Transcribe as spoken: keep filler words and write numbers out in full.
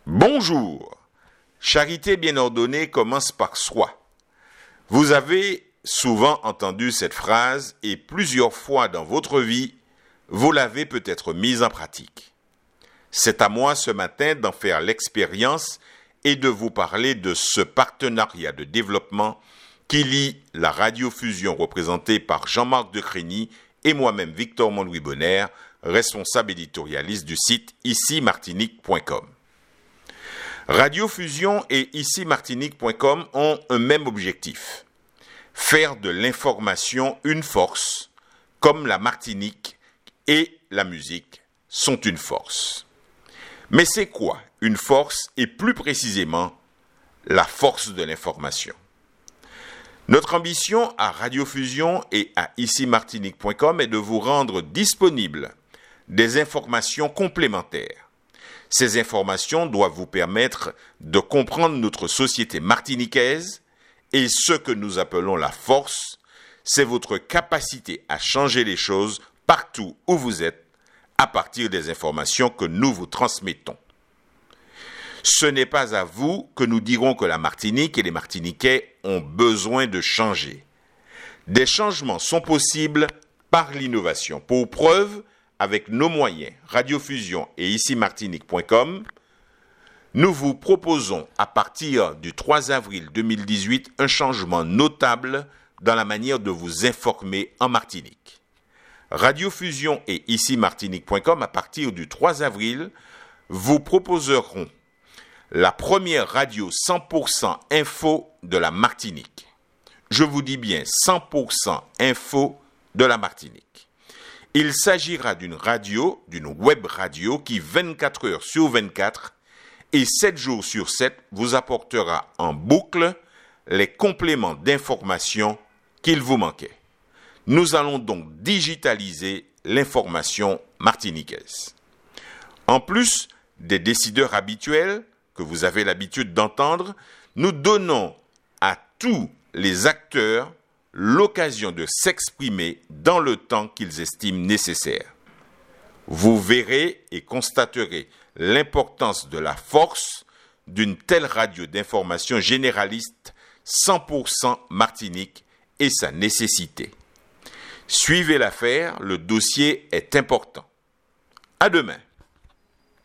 Bonjour. Charité bien ordonnée commence par soi. Vous avez souvent entendu cette phrase et plusieurs fois dans votre vie, vous l'avez peut-être mise en pratique. C'est à moi ce matin d'en faire l'expérience et de vous parler de ce partenariat de développement qui lie la radiodiffusion représentée par Jean-Marc Decreny et moi-même Victor Monlouis Bonner, responsable éditorialiste du site ici martinique point com. Radiofusion et ici martinique point com ont un même objectif: faire de l'information une force, comme la Martinique et la musique sont une force. Mais c'est quoi une force et plus précisément la force de l'information? Notre ambition à Radiofusion et à ici martinique point com est de vous rendre disponibles des informations complémentaires. Ces informations doivent vous permettre de comprendre notre société martiniquaise et ce que nous appelons la force, c'est votre capacité à changer les choses partout où vous êtes à partir des informations que nous vous transmettons. Ce n'est pas à vous que nous dirons que la Martinique et les Martiniquais ont besoin de changer. Des changements sont possibles par l'innovation. Pour preuve, avec nos moyens, Radiofusion et ici martinique point com, nous vous proposons à partir du trois avril deux mille dix-huit un changement notable dans la manière de vous informer en Martinique. Radiofusion et ici martinique point com, à partir du trois avril, vous proposeront la première radio cent pour cent info de la Martinique. Je vous dis bien cent pour cent info de la Martinique. Il s'agira d'une radio, d'une web radio qui vingt-quatre heures sur vingt-quatre et sept jours sur sept vous apportera en boucle les compléments d'information qu'il vous manquait. Nous allons donc digitaliser l'information martiniquaise. En plus des décideurs habituels que vous avez l'habitude d'entendre, nous donnons à tous les acteurs l'occasion de s'exprimer dans le temps qu'ils estiment nécessaire. Vous verrez et constaterez l'importance de la force d'une telle radio d'information généraliste cent pour cent Martinique et sa nécessité. Suivez l'affaire, le dossier est important. À demain.